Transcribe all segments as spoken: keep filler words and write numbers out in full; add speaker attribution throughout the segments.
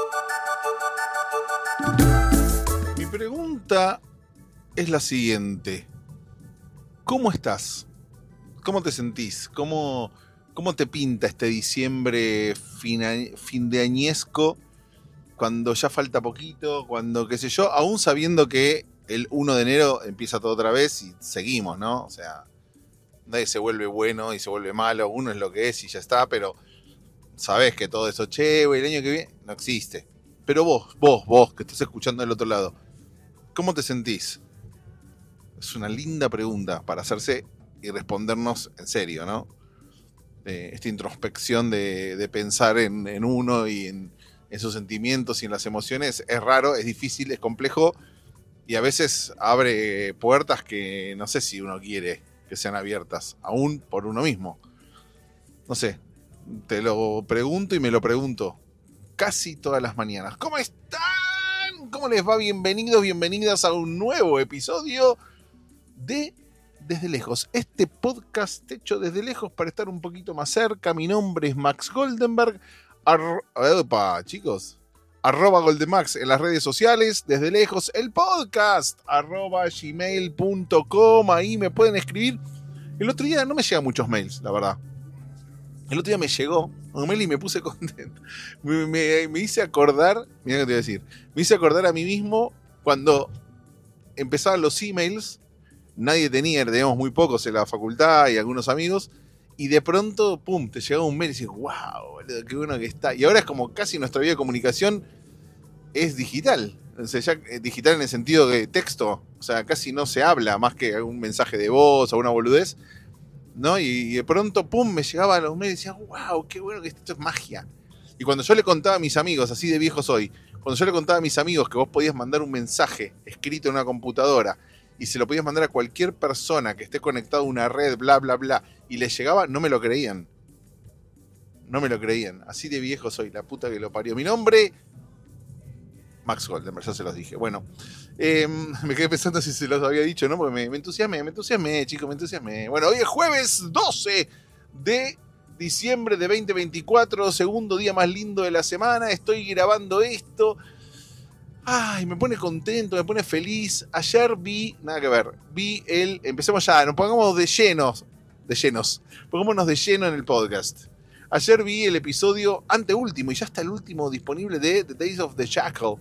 Speaker 1: Mi pregunta es la siguiente. ¿Cómo estás? ¿Cómo te sentís? ¿Cómo, cómo te pinta este diciembre fina, fin de añesco? Cuando ya falta poquito, cuando qué sé yo, aún sabiendo que el uno de enero empieza todo otra vez y seguimos, ¿no? O sea, nadie se vuelve bueno y se vuelve malo, uno es lo que es y ya está, pero sabés que todo eso, che, el año que viene, no existe. Pero vos, vos, vos, que estás escuchando del otro lado, ¿cómo te sentís? Es una linda pregunta para hacerse y respondernos en serio, ¿no? Eh, esta introspección de, de pensar en, en uno y en, en sus sentimientos y en las emociones es raro, es difícil, es complejo y a veces abre puertas que no sé si uno quiere que sean abiertas, aún por uno mismo. No sé, te lo pregunto y me lo pregunto casi todas las mañanas. ¿Cómo están? ¿Cómo les va? Bienvenidos, bienvenidas a un nuevo episodio de Desde Lejos. Este podcast hecho desde lejos para estar un poquito más cerca. Mi nombre es Max Goldenberg. Ar- Opa, chicos. Arroba Goldemax en las redes sociales. Desde Lejos, el podcast. Arroba gmail punto com. Ahí me pueden escribir. El otro día no me llegan muchos mails, la verdad. El otro día me llegó un mail y me puse contento. Me, me, me hice acordar, mira qué te voy a decir, me hice acordar a mí mismo cuando empezaban los emails, nadie tenía, teníamos muy pocos en la facultad y algunos amigos, y de pronto, pum, te llegaba un mail y dices, wow, boludo, qué bueno que está. Y ahora es como casi nuestra vida de comunicación es digital. O sea, ya digital en el sentido de texto, o sea, casi no se habla más que algún mensaje de voz o una boludez, ¿no? Y de pronto, pum, me llegaban los mails y decía, wow, qué bueno que esto es magia. Y cuando yo le contaba a mis amigos, así de viejo soy, cuando yo le contaba a mis amigos que vos podías mandar un mensaje escrito en una computadora y se lo podías mandar a cualquier persona que esté conectado a una red, bla, bla, bla, y le llegaba, no me lo creían. No me lo creían. Así de viejo soy, la puta que lo parió. Mi nombre, Max Goldenberg, ya se los dije. Bueno, eh, me quedé pensando si se los había dicho, ¿no? Porque me, me entusiasmé, me entusiasmé, chicos, me entusiasmé. Bueno, hoy es jueves doce de diciembre de veinte veinticuatro, segundo día más lindo de la semana. Estoy grabando esto. Ay, me pone contento, me pone feliz. Ayer vi, nada que ver, vi el... Empecemos ya, nos pongamos de llenos, de llenos. Pongámonos de lleno en el podcast. Ayer vi el episodio anteúltimo, y ya está el último disponible, de The Days of the Jackal,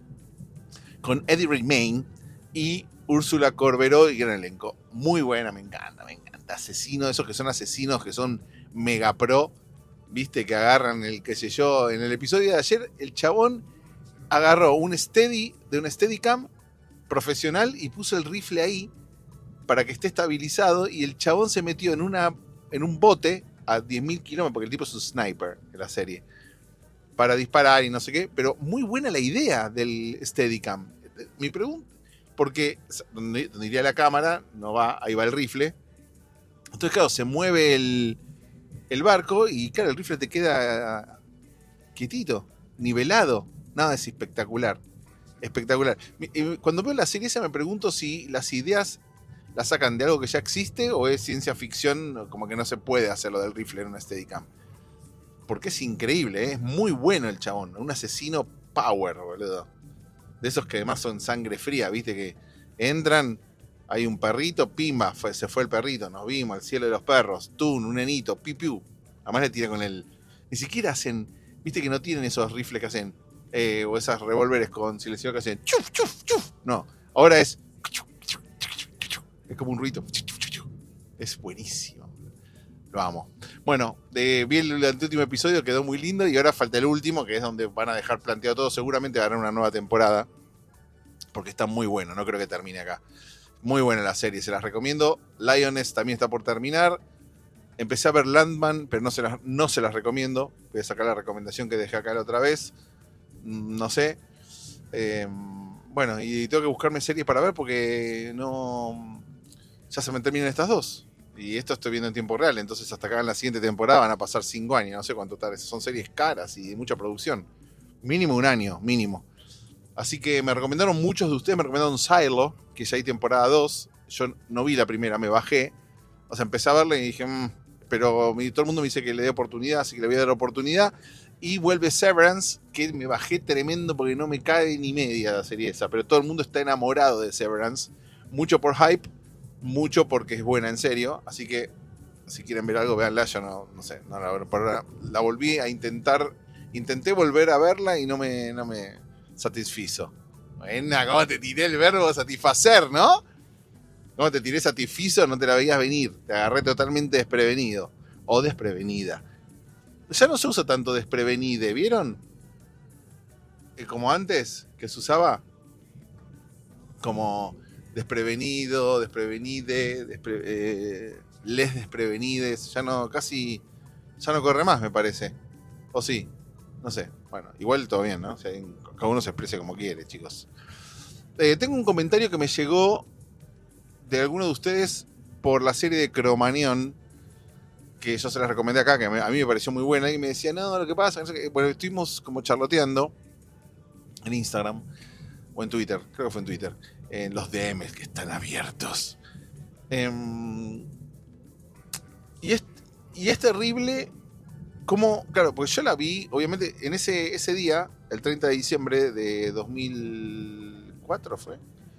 Speaker 1: con Eddie Redmayne y Úrsula Corberó y gran elenco. Muy buena, me encanta, me encanta. Asesinos, esos que son asesinos, que son mega pro, viste, que agarran el, qué sé yo, en el episodio de ayer, el chabón agarró un steady, de un Steadicam profesional y puso el rifle ahí para que esté estabilizado, y el chabón se metió en una, en un bote a diez mil kilómetros, porque el tipo es un sniper en la serie, para disparar y no sé qué, pero muy buena la idea del Steadicam. Mi pregunta, porque donde, donde iría la cámara, no va, ahí va el rifle. Entonces, claro, se mueve el, el barco y, claro, el rifle te queda quietito, nivelado. Nada, es espectacular. Espectacular. Cuando veo la serie esa me pregunto si las ideas las sacan de algo que ya existe o es ciencia ficción, como que no se puede hacer lo del rifle en una Steadicam. Porque es increíble, ¿eh? Es muy bueno el chabón. Un asesino power, boludo. De esos que además son sangre fría, viste, que entran, hay un perrito, pimba, fue, se fue el perrito, nos vimos, el cielo de los perros, tun, un nenito, piu piu. Además le tira con el... Ni siquiera hacen, viste que no tienen esos rifles que hacen, eh, o esas revólveres con silenciador que hacen chuf, chuf, chuf. No, ahora es... Es como un ruido. Es buenísimo. Lo amo. Bueno, de, vi el, el último episodio, quedó muy lindo, y ahora falta el último, que es donde van a dejar planteado todo. Seguramente van a dar una nueva temporada, porque está muy bueno, no creo que termine acá. Muy buena la serie, se las recomiendo. Lioness también está por terminar. Empecé a ver Landman, pero no se las, no se las recomiendo. Voy a sacar la recomendación que dejé acá la otra vez. No sé. Eh, bueno, y tengo que buscarme series para ver porque no... Ya se me terminan estas dos. Y esto estoy viendo en tiempo real. Entonces hasta acá en la siguiente temporada van a pasar cinco años. No sé cuánto tal. Son series caras y de mucha producción. Mínimo un año, mínimo. Así que me recomendaron, muchos de ustedes me recomendaron Silo, que ya hay temporada dos. Yo no vi la primera, me bajé. O sea, empecé a verla y dije, mmm, pero todo el mundo me dice que le dé oportunidad, así que le voy a dar oportunidad. Y vuelve Severance, que me bajé tremendo porque no me cae ni media la serie esa. Pero todo el mundo está enamorado de Severance. Mucho por hype, mucho porque es buena en serio. Así que si quieren ver algo, véanla. Yo no, no sé, no la, la, la volví a intentar. Intenté volver a verla y no me, no me satisfizo. Buena, ¿cómo te tiré el verbo satisfacer, no? ¿Cómo te tiré satisfizo? No te la veías venir. Te agarré totalmente desprevenido. O desprevenida. Ya no se usa tanto desprevenide, ¿vieron? Eh, como antes, que se usaba como desprevenido, desprevenide, despre, eh, les desprevenides. Ya no, casi, ya no corre más, me parece. ¿O sí? No sé. Bueno, igual todo bien, ¿no? O sea, cada uno se exprese como quiere, chicos. Eh, tengo un comentario que me llegó de alguno de ustedes por la serie de Cromañón, que yo se las recomendé acá, que a mí me pareció muy buena, y me decía, no, lo que pasa, no sé qué. Bueno, estuvimos como charloteando en Instagram, o en Twitter, creo que fue en Twitter, en los D Ms que están abiertos. Eh, y, es, y es terrible como, claro, porque yo la vi, obviamente, en ese, ese día, el treinta de diciembre de dos mil cuatro fue.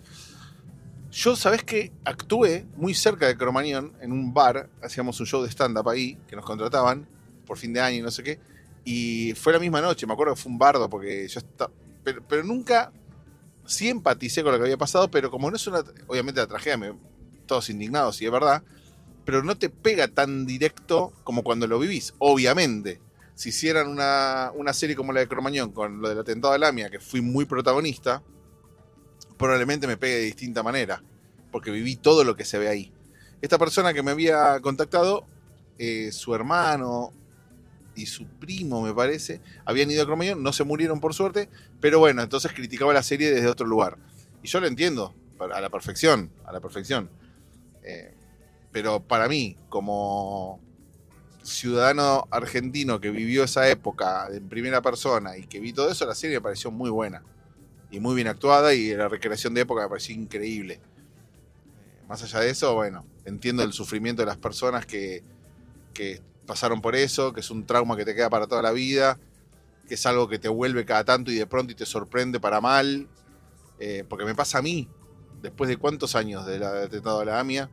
Speaker 1: Yo, ¿sabés qué? Actué muy cerca de Cromañón, en un bar, hacíamos un show de stand-up ahí, que nos contrataban por fin de año y no sé qué, y fue la misma noche, me acuerdo que fue un bardo, porque yo estaba, pero, pero nunca, sí empaticé con lo que había pasado, pero como no es una, obviamente la tragedia, me, todos indignados, sí es verdad, pero no te pega tan directo como cuando lo vivís, obviamente. Si hicieran una, una serie como la de Cromañón, con lo del atentado a Lamia, que fui muy protagonista, probablemente me pegue de distinta manera, porque viví todo lo que se ve ahí. Esta persona que me había contactado, eh, su hermano y su primo, me parece, habían ido a Cromañón, no se murieron por suerte, pero bueno, entonces criticaba la serie desde otro lugar. Y yo lo entiendo, a la perfección, a la perfección. Eh, pero para mí, como ciudadano argentino que vivió esa época en primera persona y que vi todo eso, la serie me pareció muy buena. Y muy bien actuada, y la recreación de época me pareció increíble. Eh, más allá de eso, bueno, entiendo el sufrimiento de las personas que, que pasaron por eso, que es un trauma que te queda para toda la vida, que es algo que te vuelve cada tanto y de pronto y te sorprende para mal. Eh, porque me pasa a mí, después de cuántos años del atentado a la AMIA,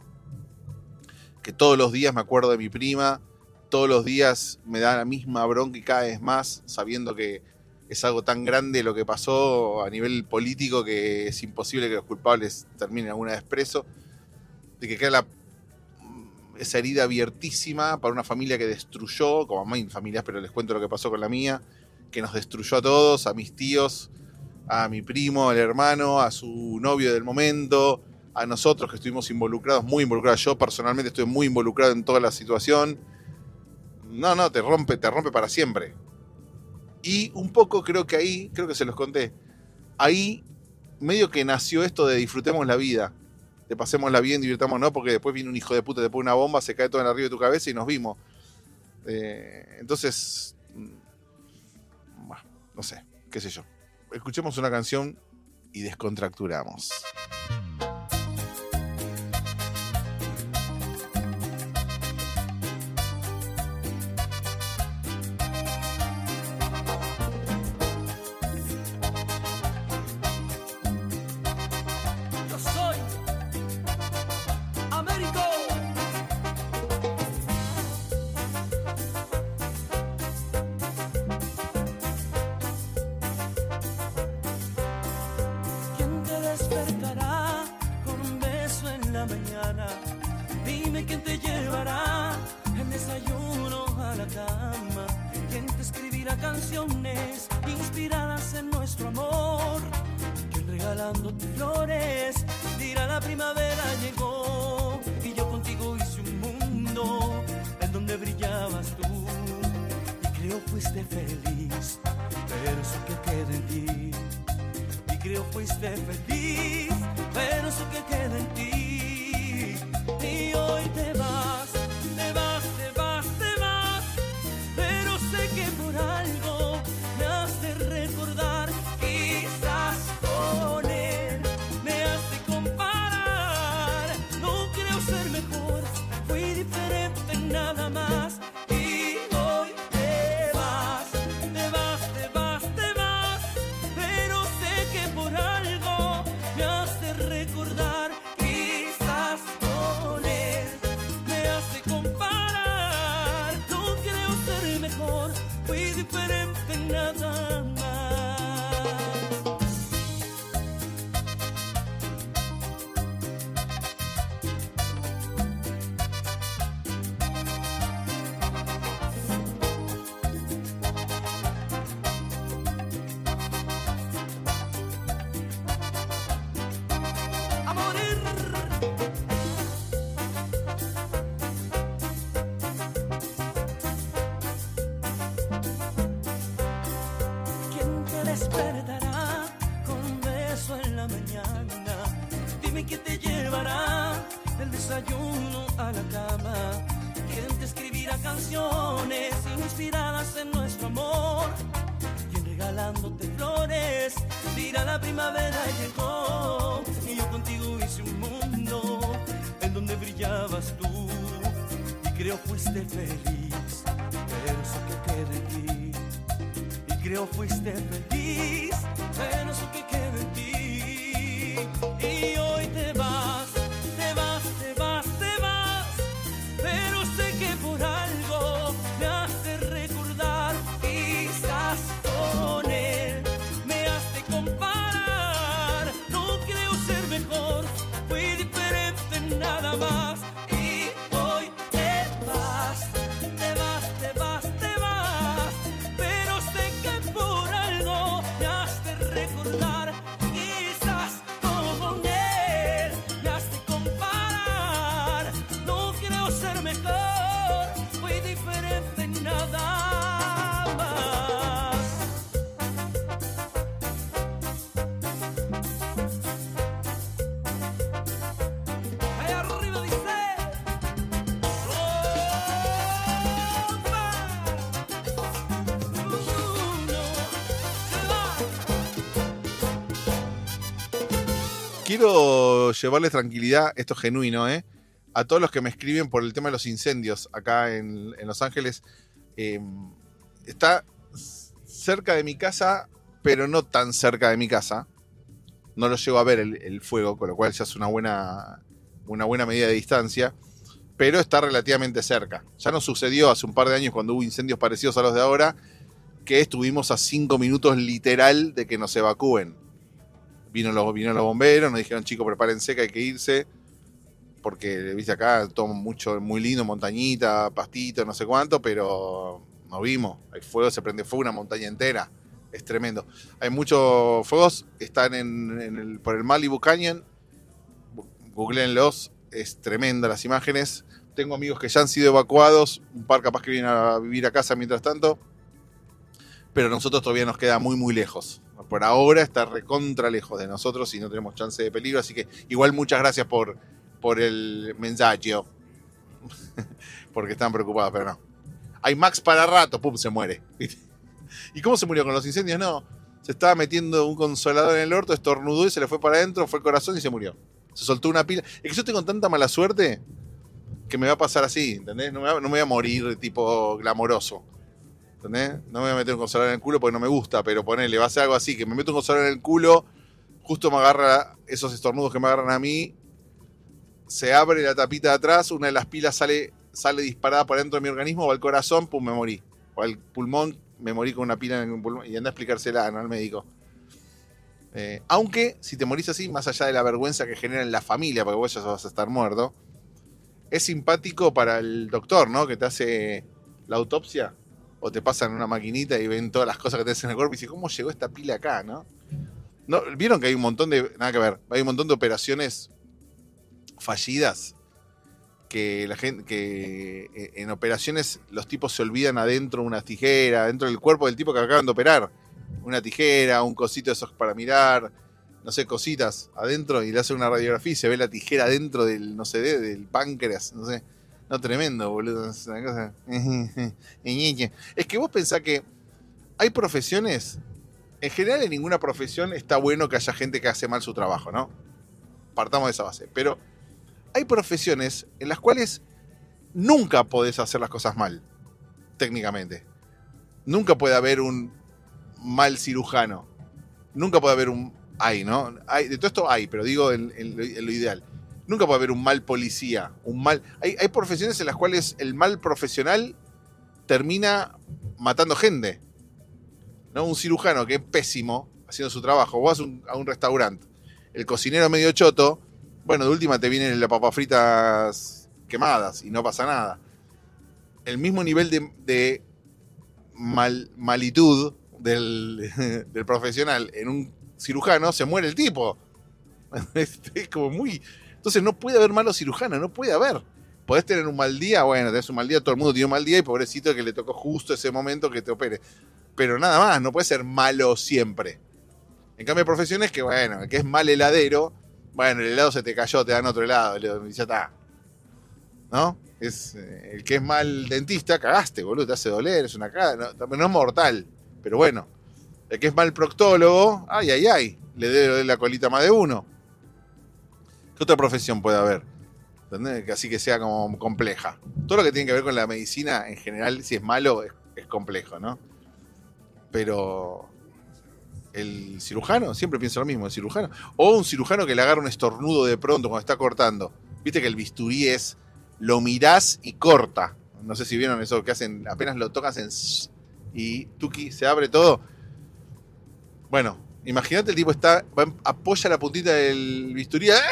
Speaker 1: que todos los días me acuerdo de mi prima, todos los días me da la misma bronca y cada vez más, sabiendo que es algo tan grande lo que pasó a nivel político que es imposible que los culpables terminen alguna vez presos, de que queda la, esa herida abiertísima para una familia que destruyó, como a mis familias, pero les cuento lo que pasó con la mía, que nos destruyó a todos, a mis tíos, a mi primo, al hermano, a su novio del momento, a nosotros que estuvimos involucrados, muy involucrados. Yo personalmente estuve muy involucrado en toda la situación. No, no, te rompe, te rompe para siempre. Y un poco creo que ahí, creo que se los conté, ahí medio que nació esto de disfrutemos la vida, de pasémosla bien, divirtámonos, porque después viene un hijo de puta, te pone una bomba, se cae todo en arriba de tu cabeza y nos vimos. Eh, entonces, bueno, no sé, qué sé yo. Escuchemos una canción y descontracturamos.
Speaker 2: Nada más, y hoy te vas, te despertará con un beso en la mañana. Dime quién te llevará del desayuno a la cama. Quién te escribirá canciones inspiradas en nuestro amor. Quién regalándote flores dirá la primavera llegó. Y yo contigo hice un mundo en donde brillabas tú. Y creo fuiste feliz, pero eso que quede en ti. Y creo fuiste feliz, pero eso que quede en ti. Y hoy te vas, te vas, te vas, te vas. Pero sé que por algo me hace recordar. Quizás con él me has de comparar. No creo ser mejor, fui diferente nada más. Y hoy te vas, te vas, te vas, te vas. Pero sé que por algo me has de recordar. Quizás con él me has de comparar. No creo ser mejor, fui diferente nada más. Ahí arriba dice Roma. Uno se va.
Speaker 1: Quiero llevarles tranquilidad, esto es genuino, ¿eh? A todos los que me escriben por el tema de los incendios acá en, en Los Ángeles. Eh, está cerca de mi casa, pero no tan cerca de mi casa. No lo llego a ver el, el fuego, con lo cual ya es una buena, una buena medida de distancia. Pero está relativamente cerca. Ya nos sucedió hace un par de años cuando hubo incendios parecidos a los de ahora, que estuvimos a cinco minutos literal de que nos evacúen. Vino los, vino los bomberos, nos dijeron, chicos, prepárense que hay que irse. Porque, viste, acá todo mucho, muy lindo, montañita, pastito, no sé cuánto, pero no vimos. Hay fuego, se prende fuego una montaña entera. Es tremendo. Hay muchos fuegos, están en, en el, por el Malibu Canyon. Googleenlos, es tremenda las imágenes. Tengo amigos que ya han sido evacuados, un par capaz que vienen a vivir a casa mientras tanto. Pero nosotros todavía nos queda muy, muy lejos. Por ahora está recontra lejos de nosotros y no tenemos chance de peligro. Así que igual muchas gracias por... por el mensaje, porque están preocupados, pero no. Hay Max para rato, pum, se muere. ¿Y cómo se murió con los incendios? No, se estaba metiendo un consolador en el orto, estornudó y se le fue para adentro, fue el corazón y se murió. Se soltó una pila. Es que yo tengo tanta mala suerte que me va a pasar así, ¿entendés? No me, va, no me voy a morir tipo glamoroso, ¿entendés? No me voy a meter un consolador en el culo porque no me gusta, pero ponele, va a ser algo así, que me meto un consolador en el culo, justo me agarra esos estornudos que me agarran a mí. Se abre la tapita de atrás, una de las pilas sale, sale disparada por dentro de mi organismo, va al corazón, pum, me morí. O al pulmón, me morí con una pila en el pulmón. Y anda a explicársela, ¿no? Al médico. Eh, aunque, si te morís así, más allá de la vergüenza que genera en la familia, porque vos ya vas a estar muerto, es simpático para el doctor, ¿no? Que te hace la autopsia, o te pasan una maquinita y ven todas las cosas que te hacen en el cuerpo y dicen, ¿cómo llegó esta pila acá, no? ¿No? ¿Vieron que hay un montón de... Nada que ver, hay un montón de operaciones fallidas que la gente que en operaciones los tipos se olvidan adentro una tijera, dentro del cuerpo del tipo que acaban de operar, una tijera, un cosito de esos para mirar, no sé, cositas adentro, y le hacen una radiografía y se ve la tijera dentro del, no sé, del páncreas, no sé, no, tremendo, boludo, es una cosa. Es que vos pensás que hay profesiones, en general en ninguna profesión está bueno que haya gente que hace mal su trabajo, ¿no? Partamos de esa base, pero hay profesiones en las cuales nunca podés hacer las cosas mal, técnicamente. Nunca puede haber un mal cirujano. Nunca puede haber un... Hay, ¿no? Hay, de todo esto hay, pero digo en, en, lo, en lo ideal. Nunca puede haber un mal policía, un mal... Hay, hay profesiones en las cuales el mal profesional termina matando gente, ¿no? Un cirujano que es pésimo haciendo su trabajo. Vos vas a un, a un restaurante, el cocinero medio choto, bueno, de última te vienen las papas fritas quemadas y no pasa nada. El mismo nivel de, de mal, malitud del, del profesional en un cirujano, se muere el tipo. Es como muy... Entonces no puede haber malos cirujanos, no puede haber. Podés tener un mal día, bueno, tenés un mal día, todo el mundo tiene un mal día y pobrecito que le tocó justo ese momento que te opere. pero nada más, no puede ser malo siempre. En cambio hay profesiones que, bueno, el que es mal heladero, bueno, el helado se te cayó, te dan otro helado, y ya está. ¿No? Es, eh, el que es mal dentista, cagaste, boludo, te hace doler, es una caga, no, no es mortal, pero bueno. El que es mal proctólogo, ay, ay, ay, le debe doler la colita a más de uno. ¿Qué otra profesión puede haber? ¿Entendés? Así que sea como compleja. Todo lo que tiene que ver con la medicina, en general, si es malo, es, es complejo, ¿no? Pero el cirujano, siempre pienso lo mismo, el cirujano. O un cirujano que le agarra un estornudo de pronto cuando está cortando. Viste que el bisturí es, lo mirás y corta. No sé si vieron eso que hacen, apenas lo tocas en y tuki, se abre todo. Bueno, imagínate el tipo está, va, apoya la puntita del bisturí. ¡Ay,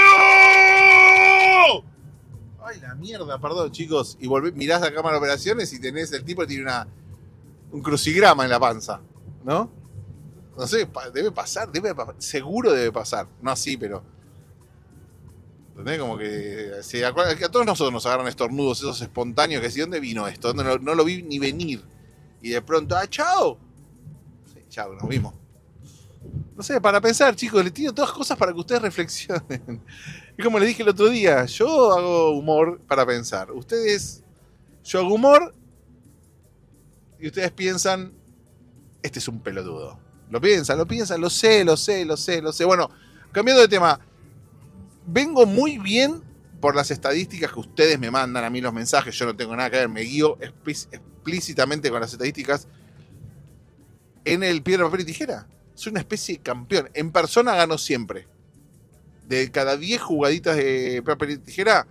Speaker 1: no! Ay, la mierda, perdón, chicos. Y volvés, mirás la cámara de operaciones y tenés el tipo que tiene una, un crucigrama en la panza, ¿no? No sé, debe pasar, debe pasar, seguro debe pasar. No así, pero... ¿Entendés? Como que... Si a, a todos nosotros nos agarran estornudos esos espontáneos, que si, ¿dónde vino esto? No, no lo vi ni venir. Y de pronto, ¡ah, chao! Sí, chao, nos vimos. No sé, para pensar, chicos, les tiro todas cosas para que ustedes reflexionen. Y como les dije el otro día, yo hago humor para pensar. Ustedes, yo hago humor y ustedes piensan, este es un pelotudo. Lo piensan, lo piensan, lo sé, lo sé, lo sé, lo sé. Bueno, cambiando de tema, vengo muy bien por las estadísticas que ustedes me mandan a mí los mensajes. Yo no tengo nada que ver, me guío explícitamente con las estadísticas en el piedra, papel y tijera. Soy una especie de campeón. En persona gano siempre. De cada diez jugaditas de papel y tijera,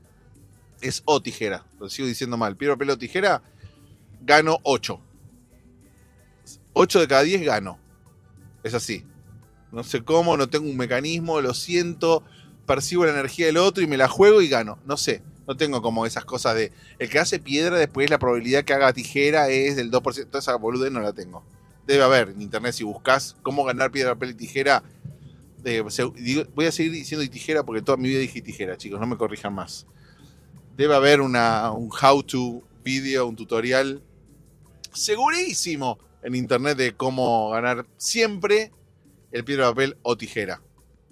Speaker 1: es o tijera. Lo sigo diciendo mal. Piedra, papel o tijera, gano ocho. ocho de cada diez gano. Es así. No sé cómo, no tengo un mecanismo, lo siento, percibo la energía del otro y me la juego y gano. No sé. No tengo como esas cosas de... El que hace piedra, después la probabilidad que haga tijera es del dos por ciento. Toda esa boludez no la tengo. Debe haber en internet, si buscas cómo ganar piedra, papel y tijera. Eh, se, digo, voy a seguir diciendo tijera porque toda mi vida dije tijera, chicos, no me corrijan más. Debe haber una, un how-to video, un tutorial segurísimo en internet de cómo ganar siempre el piedra, papel o tijera.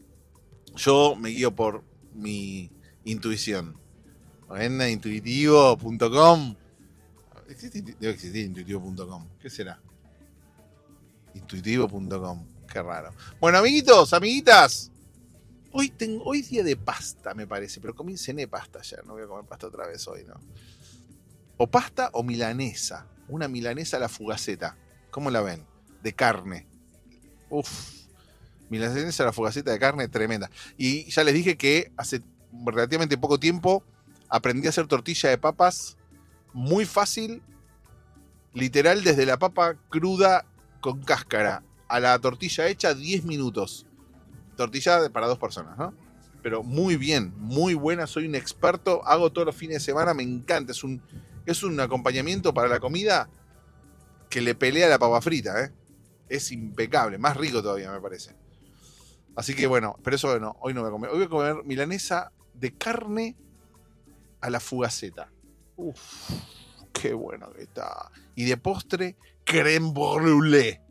Speaker 1: Yo me guío por mi intuición. En intuitivo punto com. Debe existir intuitivo punto com. ¿Qué será? intuitivo punto com. Qué raro. Bueno, amiguitos, amiguitas. Hoy tengo, hoy es día de pasta, me parece. Pero comí, cené pasta ayer. No voy a comer pasta otra vez hoy, ¿no? O pasta o milanesa. Una milanesa a la fugaceta. ¿Cómo la ven? De carne. Uf. Milanesa a la fugaceta de carne, tremenda. Y ya les dije que hace relativamente poco tiempo aprendí a hacer tortilla de papas. Muy fácil. Literal, desde la papa cruda con cáscara a la tortilla hecha, diez minutos. Tortilla para dos personas, ¿no? Pero muy bien, muy buena, soy un experto, hago todos los fines de semana, me encanta, es un, es un acompañamiento para la comida que le pelea a la papa frita, ¿eh? Es impecable, más rico todavía me parece. Así que bueno, pero eso bueno, hoy no voy a comer, hoy voy a comer milanesa de carne a la fugaceta. Uff, qué bueno que está. Y de postre, crème brûlée.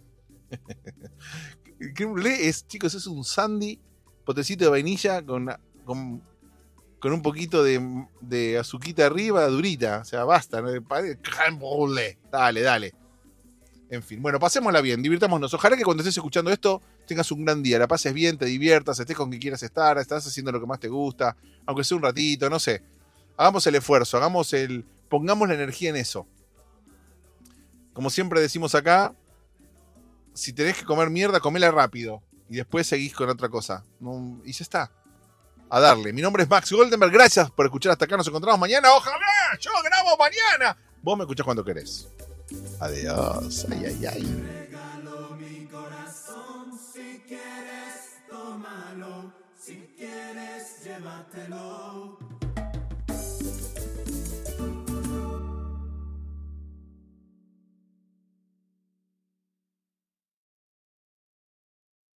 Speaker 1: El crème brûlée es, chicos, es un sandy, potecito de vainilla con, con, con un poquito de, de azuquita arriba, durita. O sea, basta, ¿no? Crème brûlée. Dale, dale. En fin, bueno, pasémosla bien, divirtámonos. Ojalá que cuando estés escuchando esto tengas un gran día, la pases bien, te diviertas, estés con quien quieras estar, estás haciendo lo que más te gusta, aunque sea un ratito, no sé. Hagamos el esfuerzo, hagamos el, pongamos la energía en eso. Como siempre decimos acá, si tenés que comer mierda, comela rápido. Y después seguís con otra cosa. No, y ya está. A darle. Mi nombre es Max Goldenberg. Gracias por escuchar hasta acá. Nos encontramos mañana. ¡Ojalá! ¡Yo grabo mañana! Vos me escuchás cuando querés. Adiós. Ay, ay, ay.
Speaker 2: Regalo mi corazón. Si quieres, tómalo. Si quieres, llévatelo.